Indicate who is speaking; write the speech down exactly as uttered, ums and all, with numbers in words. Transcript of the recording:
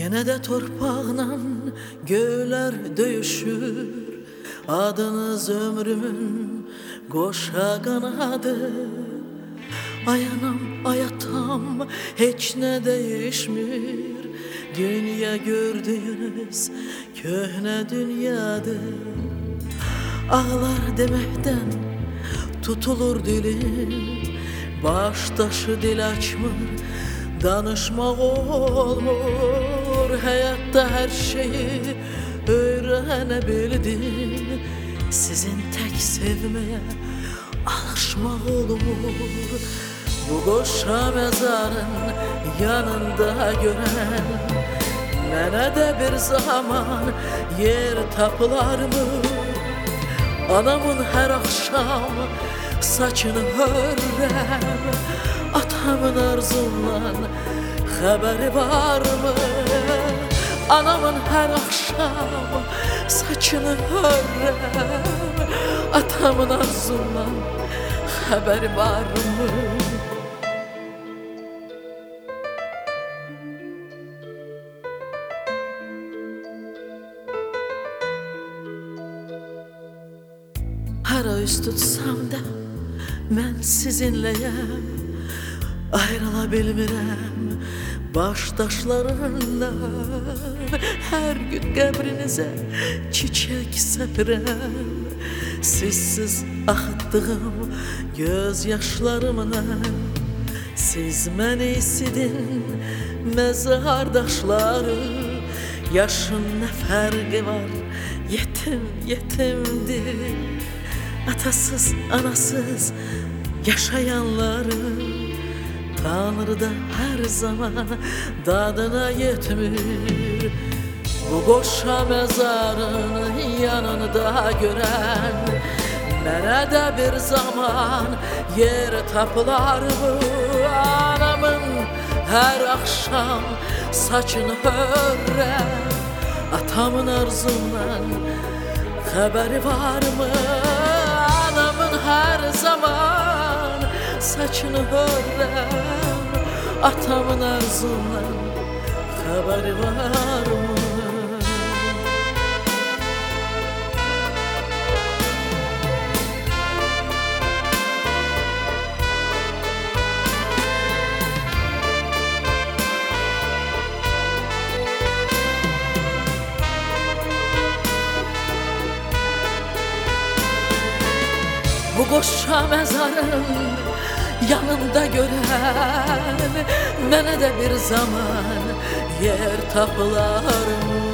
Speaker 1: Yine de torpağla göyler döyüşür, adınız ömrümün qoşa qanadı. Ayanam, ayatam, hiç ne değişmir, dünya gördüğünüz köhne dünyadır. Ağlar demekten tutulur dilim, baş taşı dil açmır, danışmaq olmur. Hayatta her şeyi öğrenebildim, sizin tek sevmeye alışmaq olmur. Bu qoşa mezarın yanında gören, mənə də bir zaman yer tapılarmı? Anamın her akşam saçını hörrəm, atamın arzundan haberi var mı? Anamın her akşam saçını hörrəm, atamın arzundan haberi var mı? Hara üst tutsam da mən sizinleyəm, ayrıla bilmirəm başdaşlarından. Her gün qəbrinizə çiçək səpirəm, sizsiz axıtdığım göz yaşlarımla. Siz məni isidin məzardaşları, yaşın nə fərqi var, yetim yetimdir. Atasız, anasız yaşayanları Tanrı da her zaman dadına yetmir. Bu qoşa mezarın yanında gören, mənə də bir zaman yer tapılar mı? Anamın her akşam saçını hörrəm, atamın arzundan haberi var mı? Anamın her zaman saçını hörrəm, atamın arzundan haberi var mı? Bu qoşa mezarın yanında gören, mənə də bir zaman yer tapılar mı?